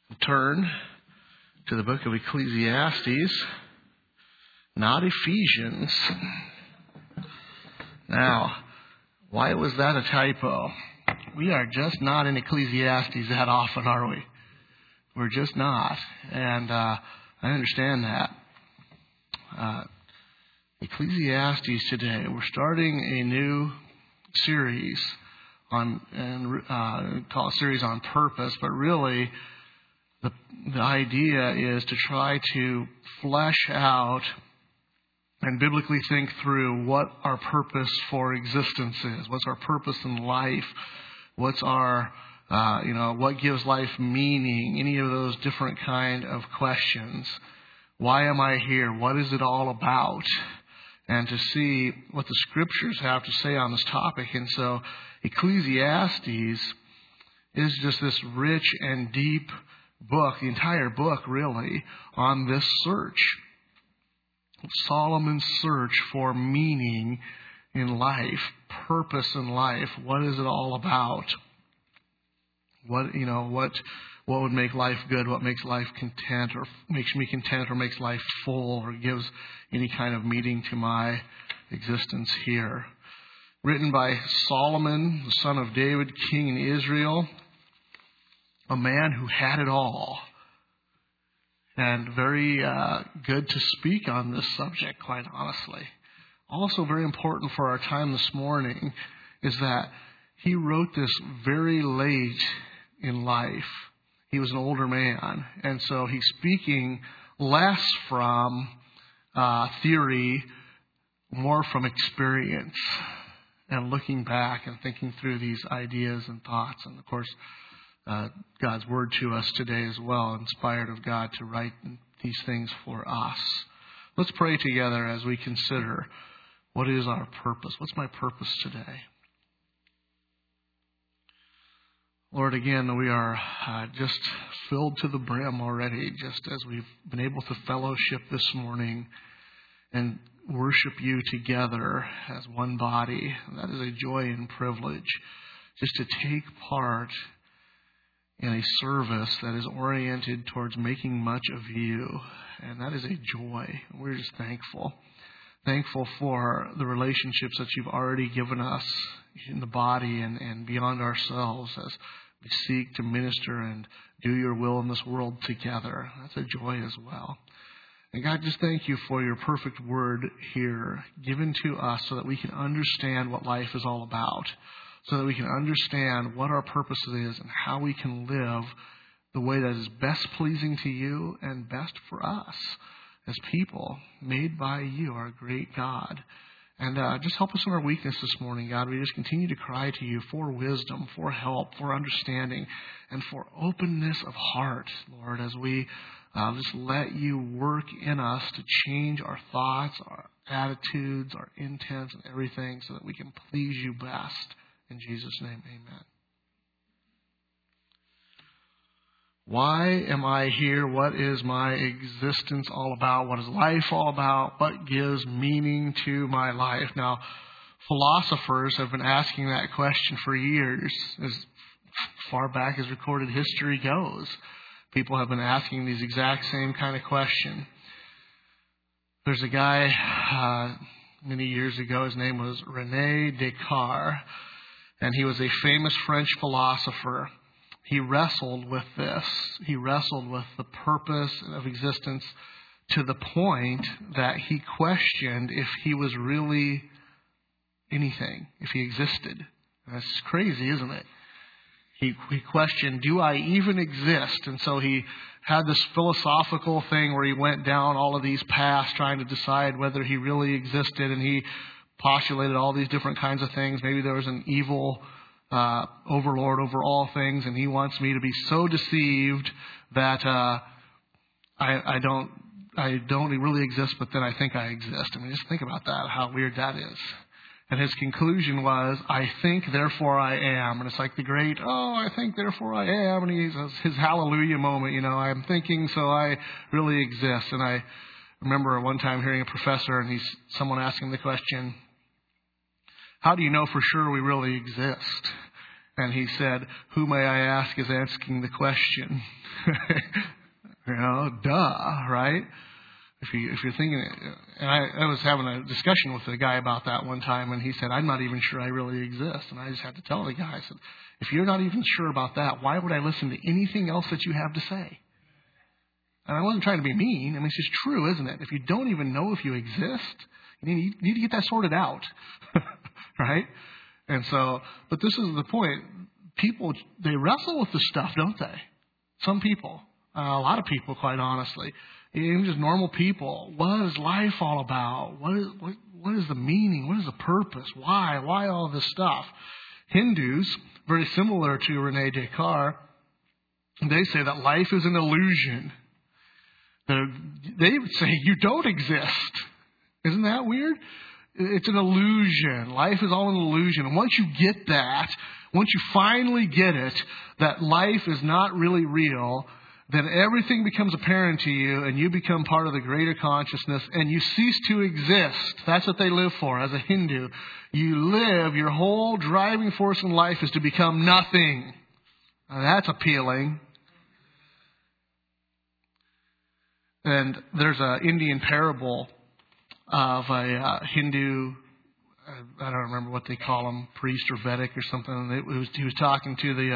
Turn to the book of Ecclesiastes, not Ephesians. Now, why was that a typo? We are just not in Ecclesiastes that often, are we? We're just not. And I understand that. Ecclesiastes today, we're starting a new series call it a series on purpose, but really the idea is to try to flesh out and biblically think through what our purpose for existence is. What's our purpose in life? What's our, what gives life meaning? Any of those different kind of questions. Why am I here? What is it all about? And to see what the Scriptures have to say on this topic. And so Ecclesiastes is just this rich and deep book, the entire book really, on this search. Solomon's search for meaning in life, purpose in life. What is it all about? What would make life good? What makes life content, or makes me content, or makes life full, or gives any kind of meaning to my existence here? Written by Solomon, the son of David, king in Israel, a man who had it all. And very good to speak on this subject, quite honestly. Also very important for our time this morning is that he wrote this very late in life. He was an older man, and so he's speaking less from theory, more from experience, and looking back and thinking through these ideas and thoughts. And of course, God's word to us today as well, inspired of God to write these things for us. Let's pray together as we consider what is our purpose. What's my purpose today? Lord, again, we are just filled to the brim already, just as we've been able to fellowship this morning and worship you together as one body. That is a joy and privilege, just to take part in a service that is oriented towards making much of you. And that is a joy. We're just thankful. Thankful for the relationships that you've already given us in the body and beyond ourselves as we seek to minister and do your will in this world together. That's a joy as well. And God, just thank you for your perfect word here given to us so that we can understand what life is all about, so that we can understand what our purpose is and how we can live the way that is best pleasing to you and best for us as people made by you, our great God. And just help us in our weakness this morning, God. We just continue to cry to you for wisdom, for help, for understanding, and for openness of heart, Lord, as we just let you work in us to change our thoughts, our attitudes, our intents, and everything so that we can please you best. In Jesus' name, amen. Why am I here? What is my existence all about? What is life all about? What gives meaning to my life? Now, philosophers have been asking that question for years, as far back as recorded history goes. People have been asking these exact same kind of question. There's a guy many years ago, his name was René Descartes, and he was a famous French philosopher. He wrestled with this. He wrestled with the purpose of existence to the point that he questioned if he was really anything, if he existed. And that's crazy, isn't it? He questioned, do I even exist? And so he had this philosophical thing where he went down all of these paths trying to decide whether he really existed, and he postulated all these different kinds of things. Maybe there was an evil overlord over all things, and he wants me to be so deceived that I don't really exist, but then I think I exist. I mean, just think about that, how weird that is. And his conclusion was, I think, therefore I am. And it's like the great, I think, therefore I am. And he's his hallelujah moment, I'm thinking, so I really exist. And I remember one time hearing a professor, and someone asking the question, how do you know for sure we really exist? And he said, who may I ask is asking the question. Duh, right? If you're thinking, and I was having a discussion with a guy about that one time, and he said, I'm not even sure I really exist. And I just had to tell the guy, I said, if you're not even sure about that, why would I listen to anything else that you have to say? And I wasn't trying to be mean. I mean, it's just true, isn't it? If you don't even know if you exist, you need to get that sorted out, right? And so, but this is the point. People, they wrestle with this stuff, don't they? Some people, a lot of people, quite honestly. Even just normal people. What is life all about? What is the meaning? What is the purpose? Why? Why all this stuff? Hindus, very similar to Rene Descartes, they say that life is an illusion. They would say you don't exist. Isn't that weird? It's an illusion. Life is all an illusion. And once you get that, once you finally get it, that life is not really real, then everything becomes apparent to you and you become part of the greater consciousness and you cease to exist. That's what they live for as a Hindu. You live, your whole driving force in life is to become nothing. Now, that's appealing. And there's an Indian parable of a Hindu, I don't remember what they call him, priest or Vedic or something. He was talking to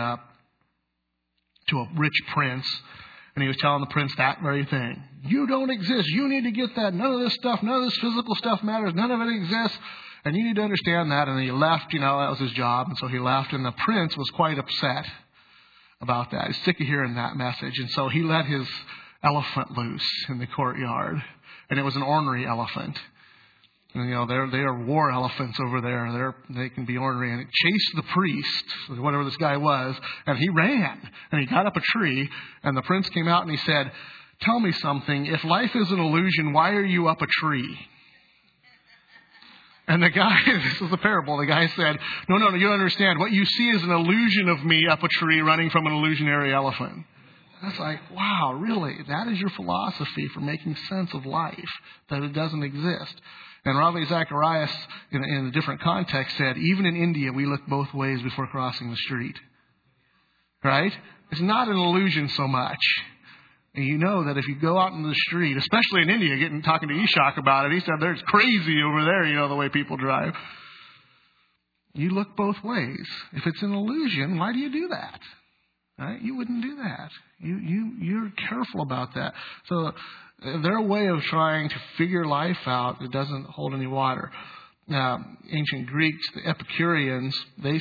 a rich prince, and he was telling the prince that very thing. You don't exist. You need to get that. None of this stuff, none of this physical stuff matters. None of it exists. And you need to understand that. And he left, that was his job. And so he left. And the prince was quite upset about that. He's sick of hearing that message. And so he let his elephant loose in the courtyard. And it was an ornery elephant. And, they are war elephants over there. They can be ornery. And it chased the priest, whatever this guy was, and he ran. And he got up a tree, and the prince came out and he said, tell me something. If life is an illusion, why are you up a tree? And the guy, this is the parable, the guy said, no, you don't understand. What you see is an illusion of me up a tree running from an illusionary elephant. That's like, wow, really? That is your philosophy for making sense of life, that it doesn't exist. And Ravi Zacharias, in a different context, said, even in India, we look both ways before crossing the street. Right? It's not an illusion so much. And you know that if you go out in the street, especially in India, talking to Ishak about it, he said, there's crazy over there, the way people drive. You look both ways. If it's an illusion, why do you do that? Right? You wouldn't do that. You're careful about that. So their way of trying to figure life out, it doesn't hold any water. Ancient Greeks, the Epicureans, they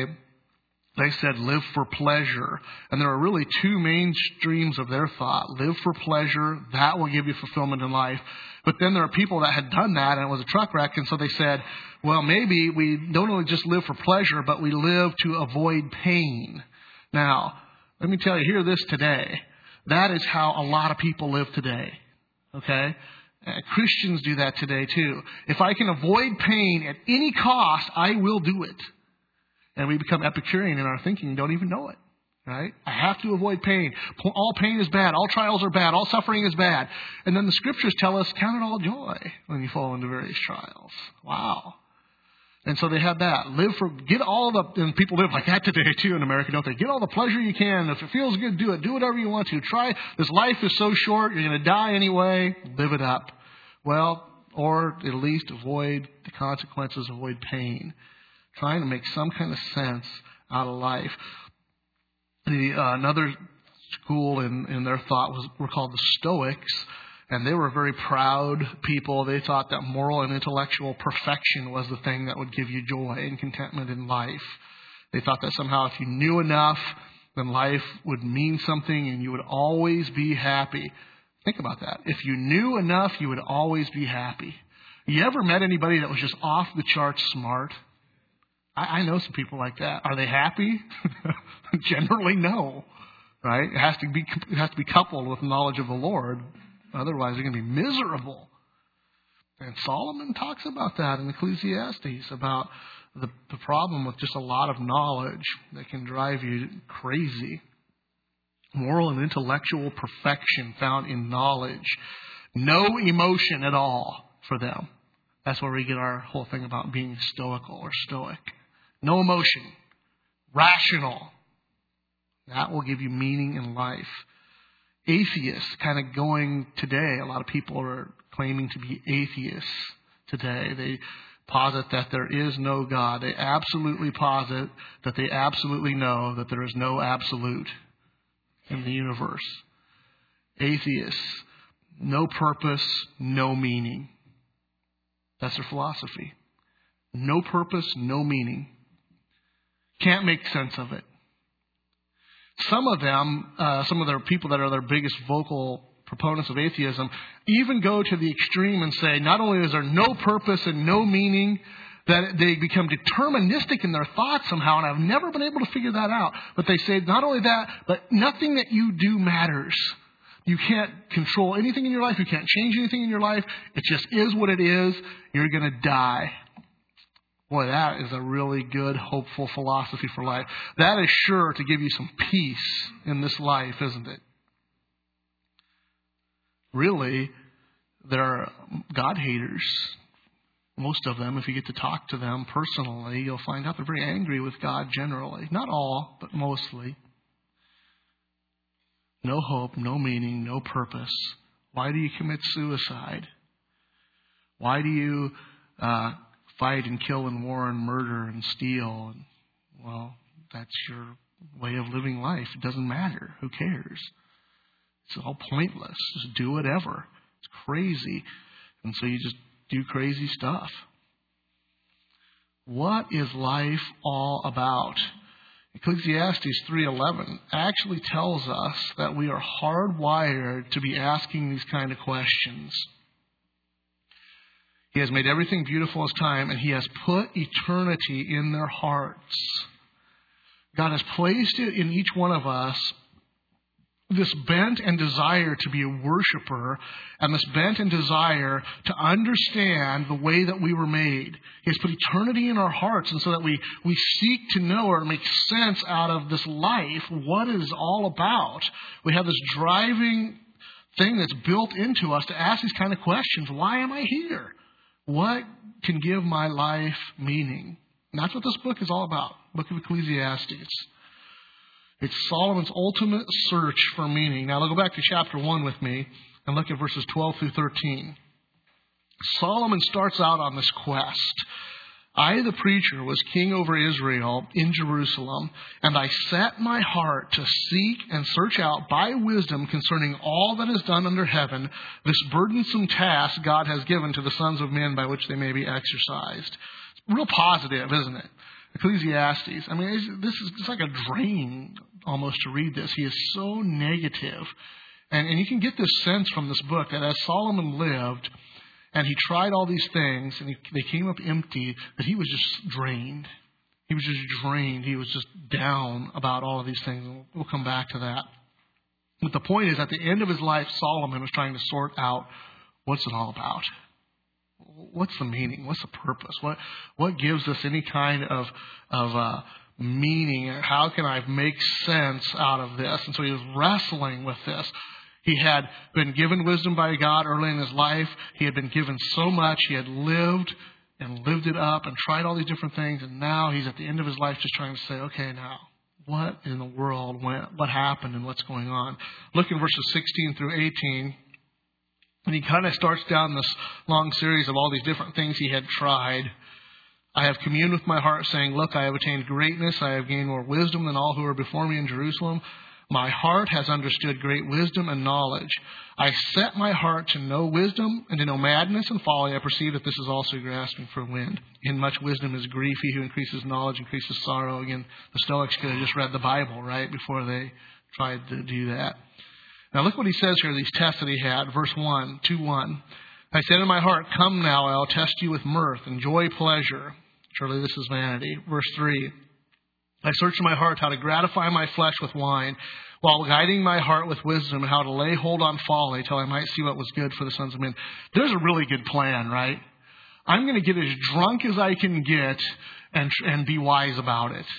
said live for pleasure. And there are really two main streams of their thought. Live for pleasure, that will give you fulfillment in life. But then there are people that had done that and it was a truck wreck. And so they said, well, maybe we don't only just live for pleasure, but we live to avoid pain. Now, let me tell you, hear this today. That is how a lot of people live today. Okay? Christians do that today too. If I can avoid pain at any cost, I will do it. And we become Epicurean in our thinking, don't even know it. Right? I have to avoid pain. All pain is bad. All trials are bad. All suffering is bad. And then the scriptures tell us, count it all joy when you fall into various trials. Wow. And so they had that. And people live like that today too in America, don't they? Get all the pleasure you can. If it feels good, do it. Do whatever you want to. Try. This life is so short. You're going to die anyway. Live it up. Well, or at least avoid the consequences, avoid pain. Trying to make some kind of sense out of life. Another school in their thought were called the Stoics. And they were very proud people. They thought that moral and intellectual perfection was the thing that would give you joy and contentment in life. They thought that somehow if you knew enough, then life would mean something and you would always be happy. Think about that. If you knew enough, you would always be happy. You ever met anybody that was just off the charts smart? I know some people like that. Are they happy? Generally, no. Right? It has to be coupled with knowledge of the Lord. Otherwise, they're going to be miserable. And Solomon talks about that in Ecclesiastes, about the problem with just a lot of knowledge that can drive you crazy. Moral and intellectual perfection found in knowledge. No emotion at all for them. That's where we get our whole thing about being stoical or stoic. No emotion. rational. That will give you meaning in life. Atheists, kind of going today, a lot of people are claiming to be atheists today. They posit that there is no God. They absolutely posit that they absolutely know that there is no absolute in the universe. Atheists, no purpose, no meaning. That's their philosophy. No purpose, no meaning. Can't make sense of it. Some of them, some of their people that are their biggest vocal proponents of atheism, even go to the extreme and say not only is there no purpose and no meaning, that they become deterministic in their thoughts somehow, and I've never been able to figure that out. But they say not only that, but nothing that you do matters. You can't control anything in your life. You can't change anything in your life. It just is what it is. You're going to die. Boy, that is a really good, hopeful philosophy for life. That is sure to give you some peace in this life, isn't it? Really, they're God haters. Most of them, if you get to talk to them personally, you'll find out they're very angry with God generally. Not all, but mostly. No hope, no meaning, no purpose. Why do you commit suicide? Why do you fight and kill and war and murder and steal? And, well, that's your way of living life. It doesn't matter. Who cares? It's all pointless. Just do whatever. It's crazy. And so you just do crazy stuff. What is life all about? Ecclesiastes 3:11 actually tells us that we are hardwired to be asking these kind of questions. He has made everything beautiful as time, and He has put eternity in their hearts. God has placed it in each one of us, this bent and desire to be a worshiper, and this bent and desire to understand the way that we were made. He has put eternity in our hearts, and so that we seek to know or make sense out of this life, what it is all about. We have this driving thing that's built into us to ask these kind of questions. Why am I here? What can give my life meaning? And that's what this book is all about, Book of Ecclesiastes. It's Solomon's ultimate search for meaning. Now, go back to chapter 1 with me and look at verses 12 through 13. Solomon starts out on this quest. I, the preacher, was king over Israel in Jerusalem, and I set my heart to seek and search out by wisdom concerning all that is done under heaven, this burdensome task God has given to the sons of men by which they may be exercised. It's real positive, isn't it? Ecclesiastes. I mean, this is it's like a drain almost to read this. He is so negative. And you can get this sense from this book that as Solomon lived, and he tried all these things, and they came up empty, that he was just drained. He was just drained. He was just down about all of these things. And we'll come back to that. But the point is, at the end of his life, Solomon was trying to sort out what's it all about. What's the meaning? What's the purpose? What gives us any kind of meaning? How can I make sense out of this? And so he was wrestling with this. He had been given wisdom by God early in his life. He had been given so much. He had lived and lived it up and tried all these different things. And now he's at the end of his life just trying to say, okay, now, what in the world, what happened and what's going on? Look in verses 16 through 18. And he kind of starts down this long series of all these different things he had tried. I have communed with my heart, saying, look, I have attained greatness. I have gained more wisdom than all who are before me in Jerusalem. My heart has understood great wisdom and knowledge. I set my heart to know wisdom, and to know madness and folly. I perceive that this is also grasping for wind. In much wisdom is grief. He who increases knowledge increases sorrow. Again, the Stoics could have just read the Bible, right, before they tried to do that. Now look what he says here, these tests that he had. Verse 1, 2:1. I said in my heart, come now, I'll test you with mirth and joy, pleasure. Surely this is vanity. Verse 3. I searched in my heart how to gratify my flesh with wine, while guiding my heart with wisdom, how to lay hold on folly till I might see what was good for the sons of men. There's a really good plan, right? I'm going to get as drunk as I can get and be wise about it.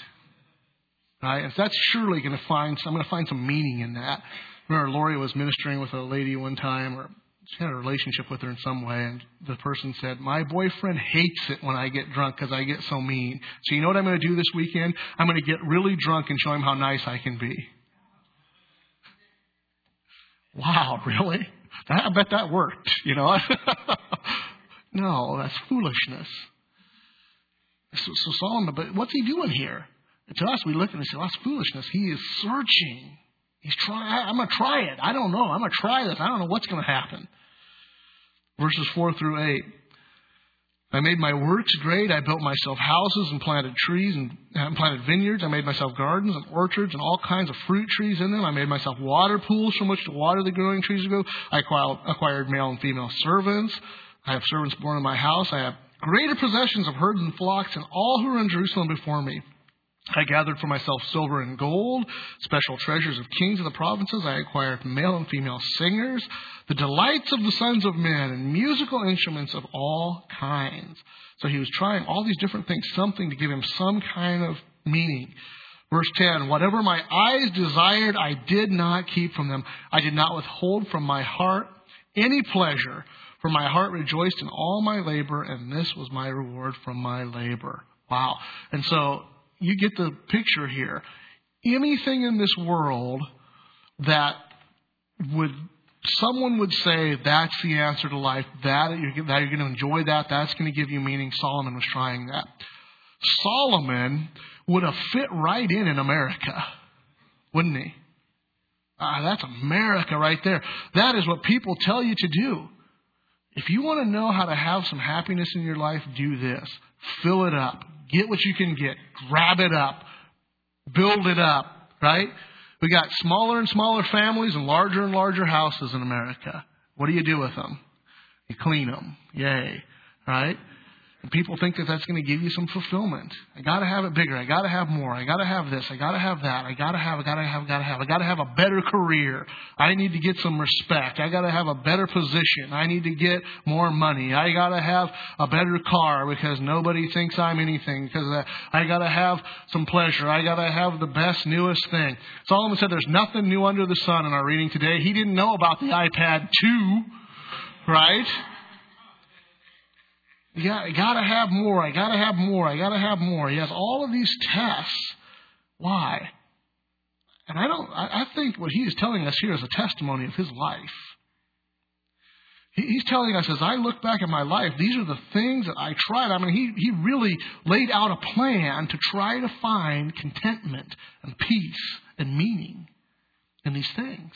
Right? And that's surely I'm going to find some meaning in that. I remember Lori was ministering with a lady one time, or she had a relationship with her in some way, and the person said, my boyfriend hates it when I get drunk because I get so mean. So you know what I'm going to do this weekend? I'm going to get really drunk and show him how nice I can be. Wow, really? I bet that worked, you know. No, that's foolishness. So Solomon, but what's he doing here? And to us, we look and we say, well, that's foolishness. He is searching. He's trying. I'm going to try it. I don't know. I'm going to try this. I don't know what's going to happen. Verses 4 through 8. I made my works great. I built myself houses and planted trees and planted vineyards. I made myself gardens and orchards and all kinds of fruit trees in them. I made myself water pools from which to water the growing trees to grow. I acquired male and female servants. I have servants born in my house. I have greater possessions of herds and flocks and all who are in Jerusalem before me. I gathered for myself silver and gold, special treasures of kings of the provinces. I acquired male and female singers, the delights of the sons of men, and musical instruments of all kinds. So he was trying all these different things, something to give him some kind of meaning. Verse 10, whatever my eyes desired, I did not keep from them. I did not withhold from my heart any pleasure, for my heart rejoiced in all my labor, and this was my reward from my labor. Wow. And so you get the picture here. Anything in this world that someone would say that's the answer to life, that you're going to enjoy that's going to give you meaning. Solomon was trying that. Solomon would have fit right in America, wouldn't he? That's America right there. That is what people tell you to do. If you want to know how to have some happiness in your life, do this. Fill it up. Get what you can get. Grab it up. Build it up. Right? We got smaller and smaller families and larger houses in America. What do you do with them? You clean them. Yay. Right? And people think that that's going to give you some fulfillment. I got to have it bigger. I got to have more. I got to have this. I got to have that. I got to have. I got to have a better career. I need to get some respect. I got to have a better position. I need to get more money. I got to have a better car because nobody thinks I'm anything. Because I got to have some pleasure. I got to have the best, newest thing. Solomon said there's nothing new under the sun in our reading today. He didn't know about the iPad 2, right? You got to have more. I got to have more. I got to have more. He has all of these tests. Why? And I think what he is telling us here is a testimony of his life. He's telling us, as I look back at my life, these are the things that I tried. I mean, he really laid out a plan to try to find contentment and peace and meaning in these things.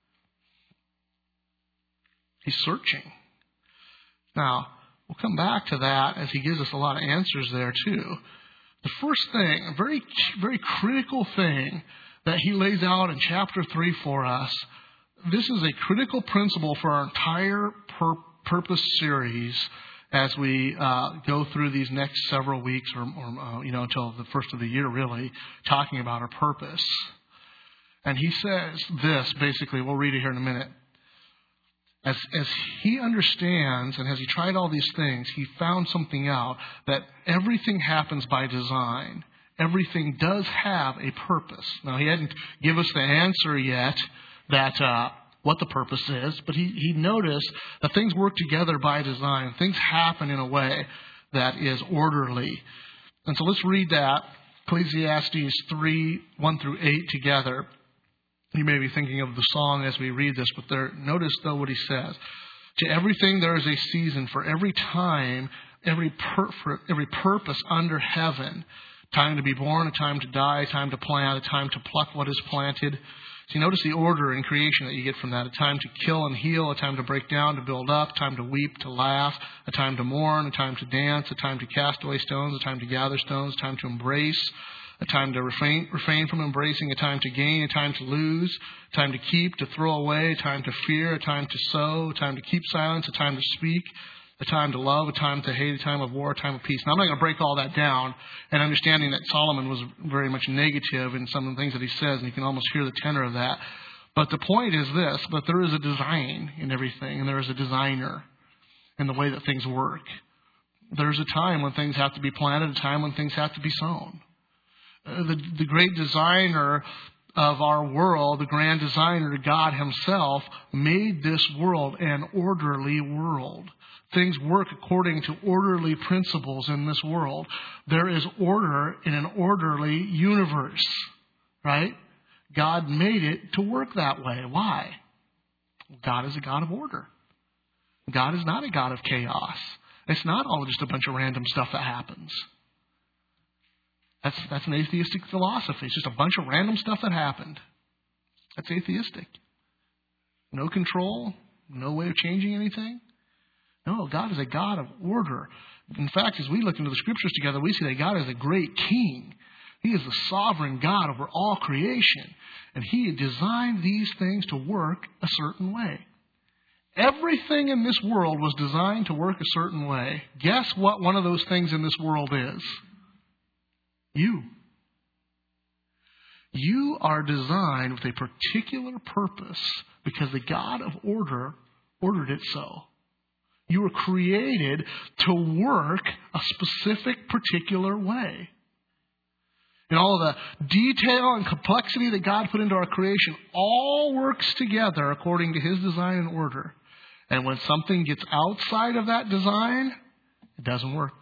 He's searching. Now, we'll come back to that as he gives us a lot of answers there too. The first thing, a very, very critical thing that he lays out in chapter 3 for us, this is a critical principle for our entire purpose series as we go through these next several weeks or until the first of the year really, talking about our purpose. And he says this, basically, we'll read it here in a minute. As he understands and as he tried all these things, he found something out, that everything happens by design. Everything does have a purpose. Now, he hadn't give us the answer yet that what the purpose is, but he noticed that things work together by design. Things happen in a way that is orderly. And so let's read that, Ecclesiastes 3, 1 through 8 together. You may be thinking of the song as we read this, but notice, though, what he says. To everything there is a season, for every time, every purpose under heaven. Time to be born, a time to die, a time to plant, a time to pluck what is planted. So you notice the order in creation that you get from that. A time to kill and heal, a time to break down, to build up, a time to weep, to laugh, a time to mourn, a time to dance, a time to cast away stones, a time to gather stones, a time to embrace, a time to refrain from embracing, a time to gain, a time to lose, a time to keep, to throw away, a time to fear, a time to sow, a time to keep silence, a time to speak, a time to love, a time to hate, a time of war, a time of peace. Now, I'm not going to break all that down, and understanding that Solomon was very much negative in some of the things that he says, and you can almost hear the tenor of that. But the point is this, that there is a design in everything, and there is a designer in the way that things work. There's a time when things have to be planted, a time when things have to be sown. The great designer of our world, the grand designer, God himself, made this world an orderly world. Things work according to orderly principles in this world. There is order in an orderly universe, right? God made it to work that way. Why? God is a God of order. God is not a God of chaos. It's not all just a bunch of random stuff that happens. That's an atheistic philosophy. It's just a bunch of random stuff that happened. That's atheistic. No control, no way of changing anything. No, God is a God of order. In fact, as we look into the Scriptures together, we see that God is a great king. He is the sovereign God over all creation. And He had designed these things to work a certain way. Everything in this world was designed to work a certain way. Guess what one of those things in this world is? You. You are designed with a particular purpose because the God of order ordered it so. You were created to work a specific particular way. And all of the detail and complexity that God put into our creation all works together according to His design and order. And when something gets outside of that design, it doesn't work.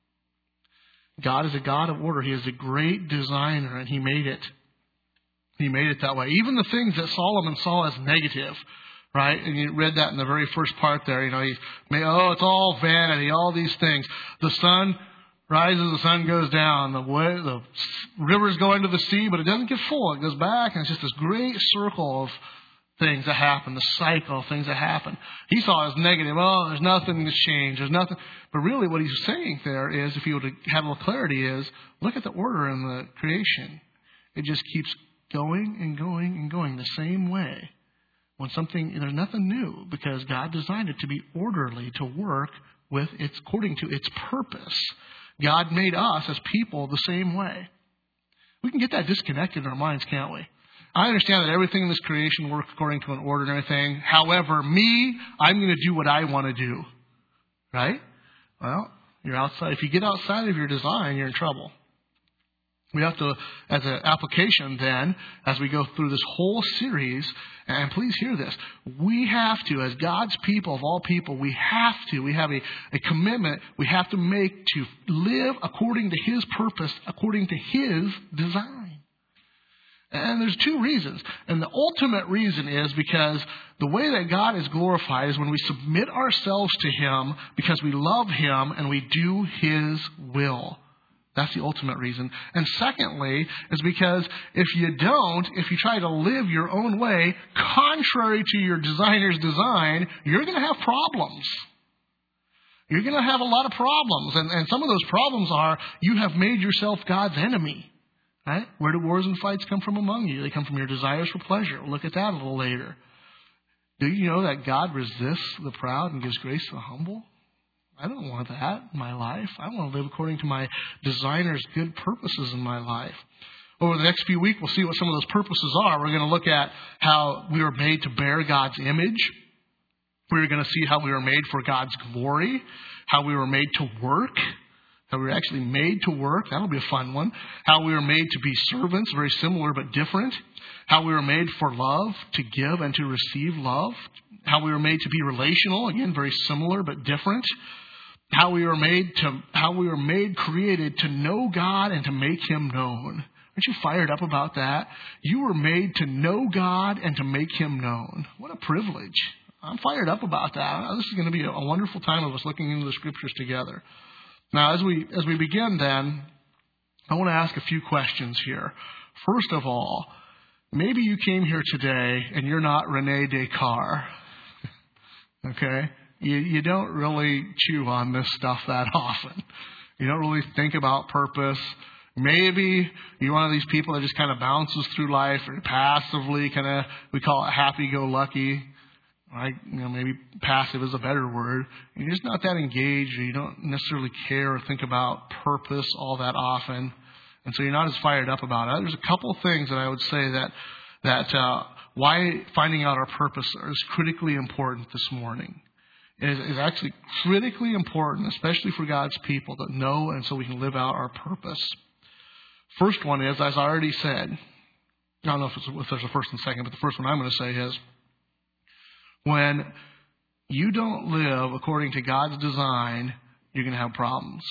God is a God of order. He is a great designer, and He made it. He made it that way. Even the things that Solomon saw as negative, right? And you read that in the very first part there. It's all vanity, all these things. The sun rises, the sun goes down. The rivers go into the sea, but it doesn't get full. It goes back, and it's just this great circle of things that happen, the cycle of things that happen. He saw it as negative. Oh, there's nothing to change. There's nothing. But really what he's saying there is, if you were to have a little clarity, is look at the order in the creation. It just keeps going and going and going the same way. There's nothing new because God designed it to be orderly, to work according to its purpose. God made us as people the same way. We can get that disconnected in our minds, can't we? I understand that everything in this creation works according to an order and everything. However, I'm going to do what I want to do. Right? Well, you're outside. If you get outside of your design, you're in trouble. We have to, as an application then, as we go through this whole series, and please hear this, we have to, as God's people, of all people, we have a commitment we have to make to live according to His purpose, according to His design. And there's two reasons. And the ultimate reason is because the way that God is glorified is when we submit ourselves to Him because we love Him and we do His will. That's the ultimate reason. And secondly, is because if you try to live your own way, contrary to your designer's design, you're going to have problems. You're going to have a lot of problems. And some of those problems are you have made yourself God's enemy. Right? Where do wars and fights come from among you? They come from your desires for pleasure. We'll look at that a little later. Do you know that God resists the proud and gives grace to the humble? I don't want that in my life. I want to live according to my designer's good purposes in my life. Over the next few weeks, we'll see what some of those purposes are. We're going to look at how we were made to bear God's image. We're going to see how we were made for God's glory, how we were made to work, how we were actually made to work. That'll be a fun one. How we were made to be servants, very similar but different. How we were made for love, to give and to receive love. How we were made to be relational, again, very similar but different. How we were created to know God and to make Him known. Aren't you fired up about that? You were made to know God and to make Him known. What a privilege. I'm fired up about that. This is going to be a wonderful time of us looking into the Scriptures together. Now, as we begin then, I want to ask a few questions here. First of all, maybe you came here today and you're not Rene Descartes. Okay? You don't really chew on this stuff that often. You don't really think about purpose. Maybe you're one of these people that just kind of bounces through life or passively we call it happy-go-lucky. Right? Maybe passive is a better word. You're just not that engaged, or you don't necessarily care or think about purpose all that often, and so you're not as fired up about it. There's a couple of things that I would say that why finding out our purpose is critically important this morning. It is actually critically important, especially for God's people, to know and so we can live out our purpose. First one is, as I already said, I don't know if there's a first and second, but the first one I'm going to say is, when you don't live according to God's design, you're going to have problems.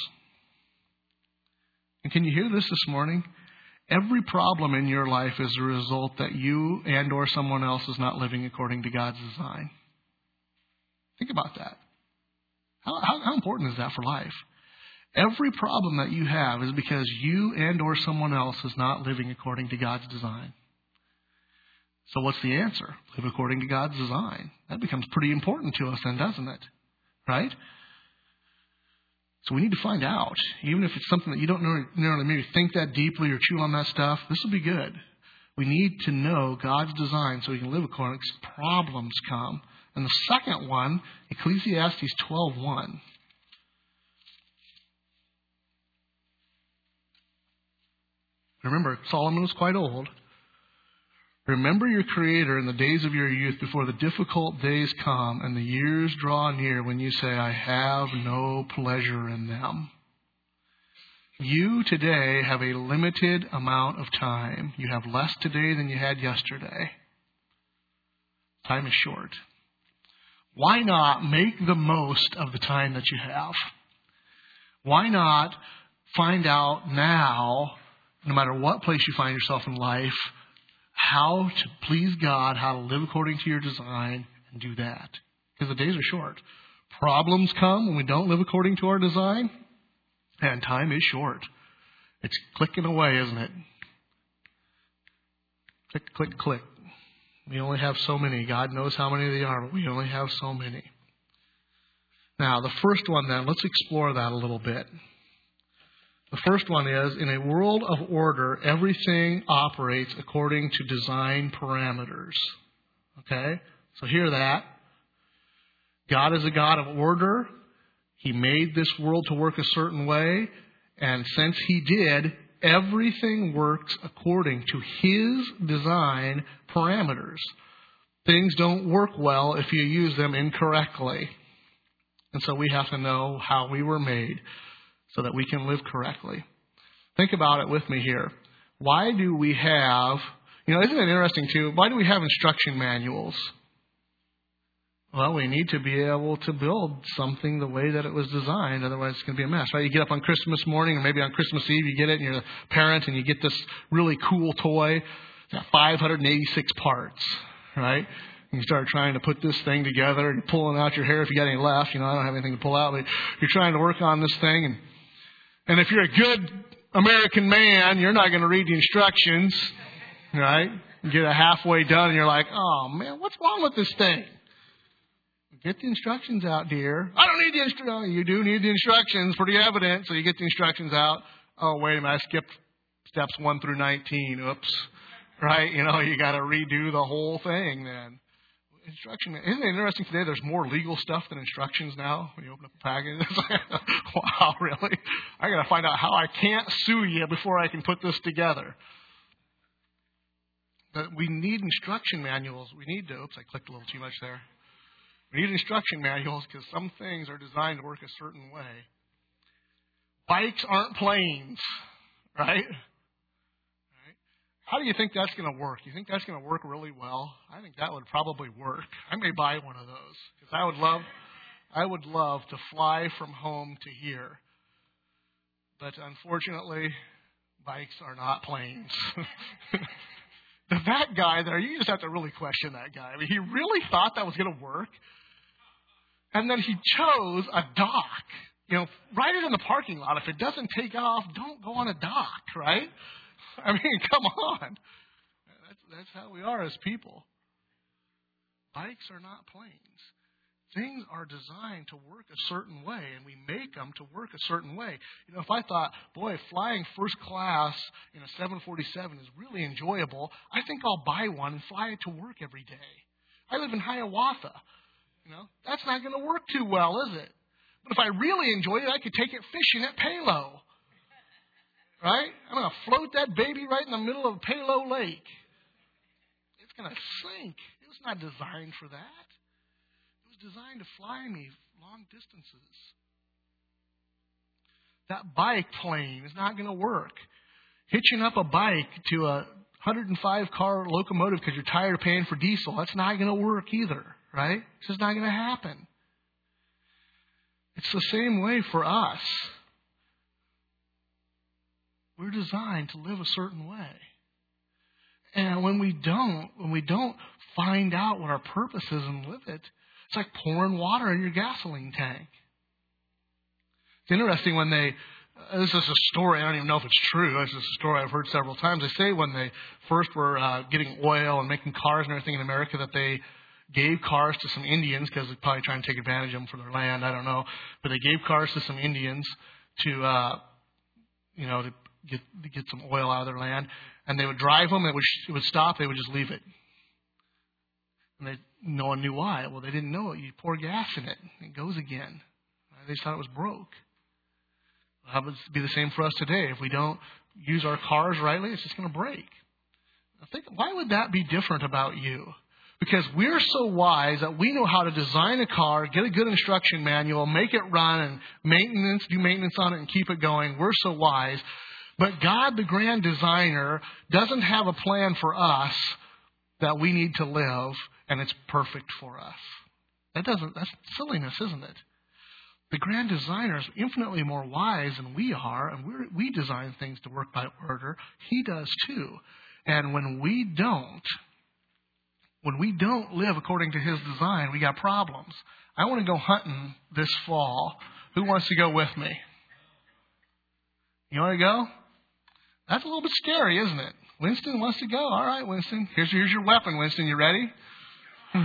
And can you hear this morning? Every problem in your life is a result that you and or someone else is not living according to God's design. Think about that. How important is that for life? Every problem that you have is because you and or someone else is not living according to God's design. So what's the answer? Live according to God's design. That becomes pretty important to us then, doesn't it? Right? So we need to find out. Even if it's something that you don't know, maybe think that deeply or chew on that stuff, this will be good. We need to know God's design so we can live according to problems come. And the second one, Ecclesiastes 12:1. Remember, Solomon was quite old. Remember your Creator in the days of your youth before the difficult days come and the years draw near when you say, I have no pleasure in them. You today have a limited amount of time. You have less today than you had yesterday. Time is short. Why not make the most of the time that you have? Why not find out now, no matter what place you find yourself in life, how to please God, how to live according to your design, and do that. Because the days are short. Problems come when we don't live according to our design, and time is short. It's clicking away, isn't it? Click, click, click. We only have so many. God knows how many they are, but we only have so many. Now, the first one then, let's explore that a little bit. The first one is, in a world of order, everything operates according to design parameters. Okay? So hear that. God is a God of order. He made this world to work a certain way. And since He did, everything works according to His design parameters. Things don't work well if you use them incorrectly. And so we have to know how we were made so that we can live correctly. Think about it with me here. Why do we have, isn't it interesting too, why do we have instruction manuals? Well, we need to be able to build something the way that it was designed. Otherwise, it's going to be a mess. Right? You get up on Christmas morning, or maybe on Christmas Eve, you get it, and you're a parent, and you get this really cool toy. It's got 586 parts, right? And you start trying to put this thing together, and you're pulling out your hair if you got any left. I don't have anything to pull out, but you're trying to work on this thing. And if you're a good American man, you're not going to read the instructions, right? You get it halfway done, and you're like, oh, man, what's wrong with this thing? Get the instructions out, dear. I don't need the instructions. You do need the instructions, pretty evident. So you get the instructions out. Oh, wait a minute, I skipped steps 1 through 19. Oops. Right? You got to redo the whole thing then. Instruction. Isn't it interesting today there's more legal stuff than instructions now when you open up a package? It's like, wow, really? I got to find out how I can't sue you before I can put this together. But we need instruction manuals. We need to, oops, I clicked a little too much there. We need instruction manuals because some things are designed to work a certain way. Bikes aren't planes, right? How do you think that's going to work? You think that's going to work really well? I think that would probably work. I may buy one of those because I would love to fly from home to here. But unfortunately, bikes are not planes. That guy there, you just have to really question that guy. I mean, he really thought that was going to work. And then he chose a dock. Write it in the parking lot. If it doesn't take off, don't go on a dock, right? I mean, come on. That's how we are as people. Bikes are not planes. Things are designed to work a certain way, and we make them to work a certain way. If I thought, boy, flying first class in a 747 is really enjoyable, I think I'll buy one and fly it to work every day. I live in Hiawatha. That's not going to work too well, is it? But if I really enjoyed it, I could take it fishing at Palo. Right? I'm going to float that baby right in the middle of Palo Lake. It's going to sink. It was not designed for that. It was designed to fly me long distances. That bike plane is not going to work. hitching up a bike to a 105-car locomotive because you're tired of paying for diesel, that's not going to work either, right? It's just not going to happen. It's the same way for us. We're designed to live a certain way. And when we don't find out what our purpose is and live it, it's like pouring water in your gasoline tank. It's interesting when this is a story, I don't even know if it's true, this is a story I've heard several times. They say when they first were getting oil and making cars and everything in America that they gave cars to some Indians because they're probably trying to take advantage of them for their land, I don't know. But they gave cars to some Indians to get some oil out of their land. And they would drive them, it would stop, they would just leave it. And no one knew why. Well, they didn't know it. You pour gas in it, and it goes again. They just thought it was broke. How would it be the same for us today? If we don't use our cars rightly, it's just going to break. I think, why would that be different about you? Because we're so wise that we know how to design a car, get a good instruction manual, make it run, and do maintenance on it and keep it going. We're so wise. But God, the grand designer, doesn't have a plan for us that we need to live, and it's perfect for us. That's silliness, isn't it? The grand designer is infinitely more wise than we are, and we design things to work by order. He does too. And when we don't live according to His design, we got problems. I want to go hunting this fall. Who wants to go with me? You want to go? That's a little bit scary, isn't it? Winston wants to go. All right, Winston. Here's your weapon, Winston. You ready? I'm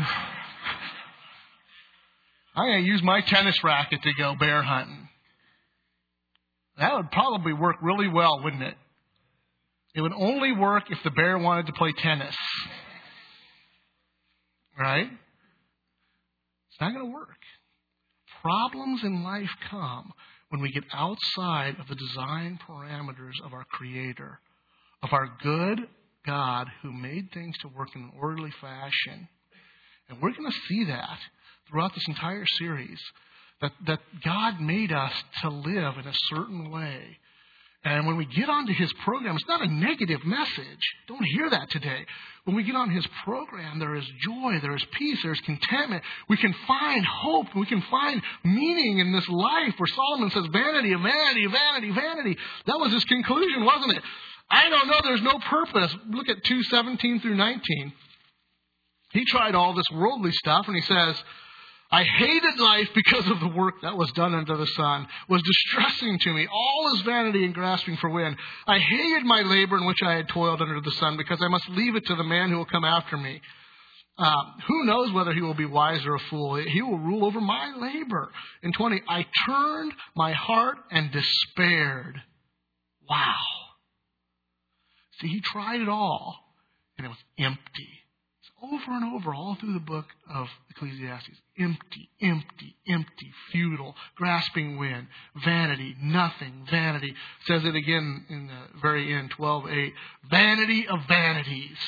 going to use my tennis racket to go bear hunting. That would probably work really well, wouldn't it? It would only work if the bear wanted to play tennis. Right? It's not going to work. Problems in life come when we get outside of the design parameters of our Creator, of our good God who made things to work in an orderly fashion. And we're going to see that throughout this entire series, that God made us to live in a certain way. And when we get onto His program, it's not a negative message. Don't hear that today. When we get on His program, there is joy, there is peace, there is contentment. We can find hope. We can find meaning in this life where Solomon says, vanity of vanity, vanity, vanity. That was his conclusion, wasn't it? I don't know, there's no purpose. Look at 2:17 through 19. He tried all this worldly stuff, and he says, I hated life because of the work that was done under the sun, was distressing to me. All is vanity and grasping for wind. I hated my labor in which I had toiled under the sun, because I must leave it to the man who will come after me. Who knows whether he will be wise or a fool? He will rule over my labor. In 20, I turned my heart and despaired. Wow. See, he tried it all, and it was empty. Over and over, all through the book of Ecclesiastes. Empty, empty, empty, futile, grasping wind, vanity, nothing, vanity. Says it again in the very end, 12:8. Vanity of vanities.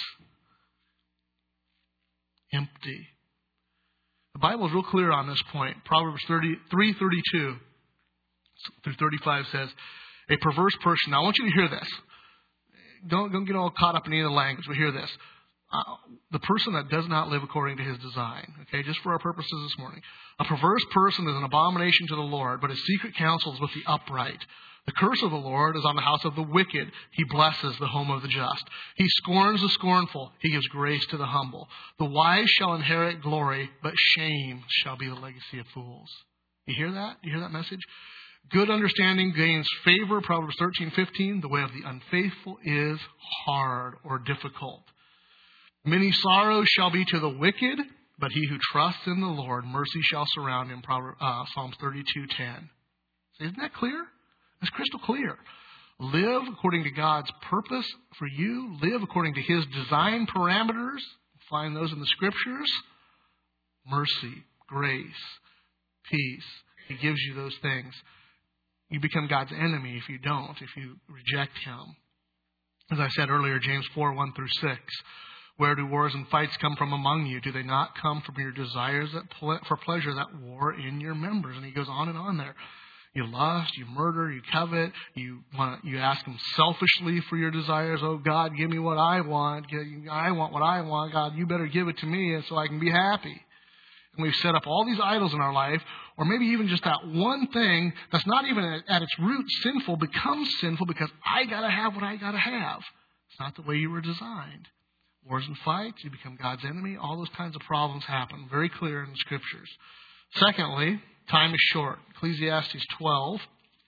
Empty. The Bible is real clear on this point. Proverbs 3:32 through 35 says, a perverse person. Now I want you to hear this. Don't get all caught up in any of the language, but hear this. The person that does not live according to his design, okay, just for our purposes this morning. A perverse person is an abomination to the Lord, but his secret counsel is with the upright. The curse of the Lord is on the house of the wicked. He blesses the home of the just. He scorns the scornful. He gives grace to the humble. The wise shall inherit glory, but shame shall be the legacy of fools. You hear that? You hear that message? Good understanding gains favor. Proverbs 13:15. The way of the unfaithful is hard or difficult. Many sorrows shall be to the wicked, but he who trusts in the Lord, mercy shall surround him. Psalms 32:10. Isn't that clear? It's crystal clear. Live according to God's purpose for you. Live according to His design parameters. Find those in the Scriptures. Mercy, grace, peace. He gives you those things. You become God's enemy if you don't, if you reject Him. As I said earlier, James 4:1 through 6. Where do wars and fights come from among you? Do they not come from your desires for pleasure that war in your members? And he goes on and on there. You lust, you murder, you covet, you ask Him selfishly for your desires. Oh, God, give me what I want. I want what I want. God, you better give it to me so I can be happy. And we've set up all these idols in our life, or maybe even just that one thing that's not even at its root sinful becomes sinful because I got to have what I got to have. It's not the way you were designed. Wars and fights, you become God's enemy. All those kinds of problems happen. Very clear in the Scriptures. Secondly, time is short. Ecclesiastes 12.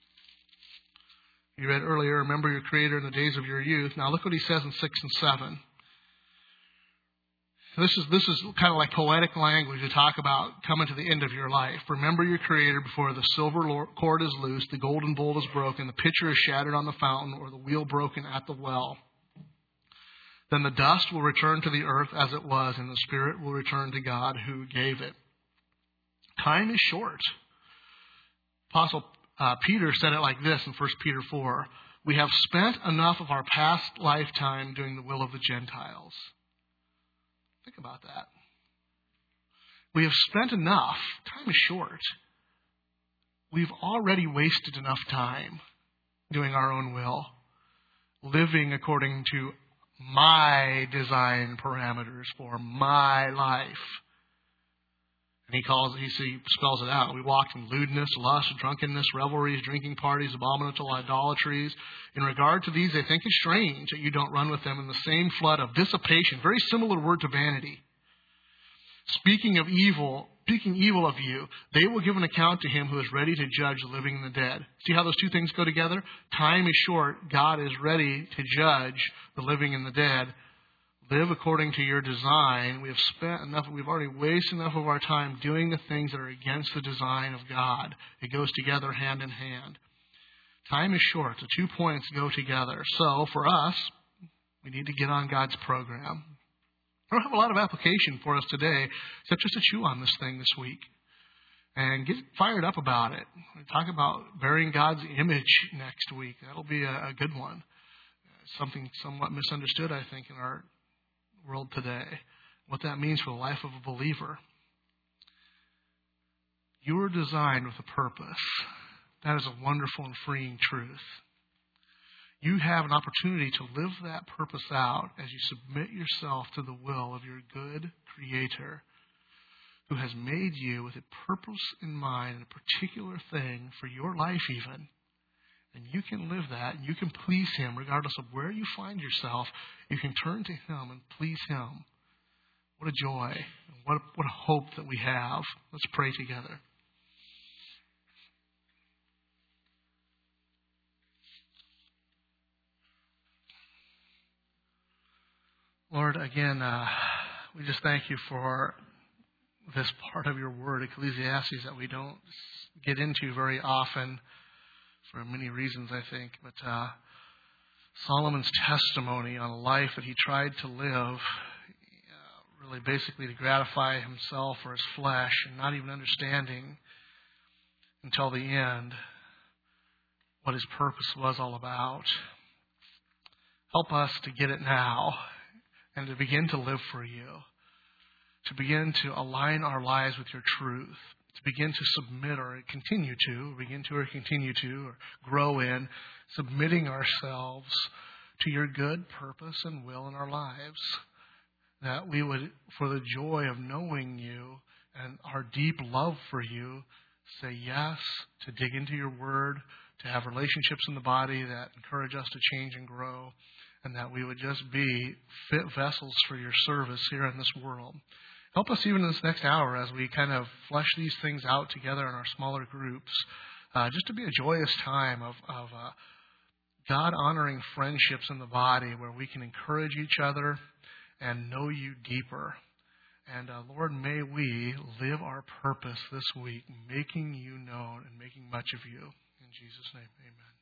You read earlier, remember your Creator in the days of your youth. Now look what he says in 6 and 7. This is kind of like poetic language to talk about coming to the end of your life. Remember your Creator before the silver cord is loosed, the golden bowl is broken, the pitcher is shattered on the fountain, or the wheel broken at the well. Then the dust will return to the earth as it was, and the spirit will return to God who gave it. Time is short. Apostle Peter said it like this in 1 Peter 4. We have spent enough of our past lifetime doing the will of the Gentiles. Think about that. We have spent enough. Time is short. We've already wasted enough time doing our own will, living according to my design parameters for my life. And he spells it out. We walked in lewdness, lust, drunkenness, revelries, drinking parties, abominable idolatries. In regard to these, they think it strange that you don't run with them in the same flood of dissipation. Very similar word to vanity. Speaking evil of you, they will give an account to him who is ready to judge the living and the dead. See how those two things go together? Time is short. God is ready to judge the living and the dead. Live according to your design. We've already wasted enough of our time doing the things that are against the design of God. It goes together hand in hand. Time is short. The 2 points go together. So for us, we need to get on God's program. I don't have a lot of application for us today, except just to chew on this thing this week and get fired up about it. We'll talk about bearing God's image next week. That'll be a good one. Something somewhat misunderstood, I think, in our world today. What that means for the life of a believer. You were designed with a purpose. That is a wonderful and freeing truth. You have an opportunity to live that purpose out as you submit yourself to the will of your good Creator who has made you with a purpose in mind and a particular thing for your life even. And you can live that, and you can please Him regardless of where you find yourself. You can turn to Him and please Him. What a joy, what a hope that we have. Let's pray together. Lord, again, we just thank you for this part of your word, Ecclesiastes, that we don't get into very often for many reasons, I think. But Solomon's testimony on a life that he tried to live, really basically to gratify himself or his flesh, and not even understanding until the end what his purpose was all about. Help us to get it now and to begin to live for you, to begin to align our lives with your truth, to begin to submit or continue to grow in submitting ourselves to your good purpose and will in our lives. That we would, for the joy of knowing you and our deep love for you, say yes to dig into your word, to have relationships in the body that encourage us to change and grow, and that we would just be fit vessels for your service here in this world. Help us even in this next hour as we kind of flesh these things out together in our smaller groups, just to be a joyous time of God-honoring friendships in the body where we can encourage each other and know you deeper. And Lord, may we live our purpose this week, making you known and making much of you. In Jesus' name, amen.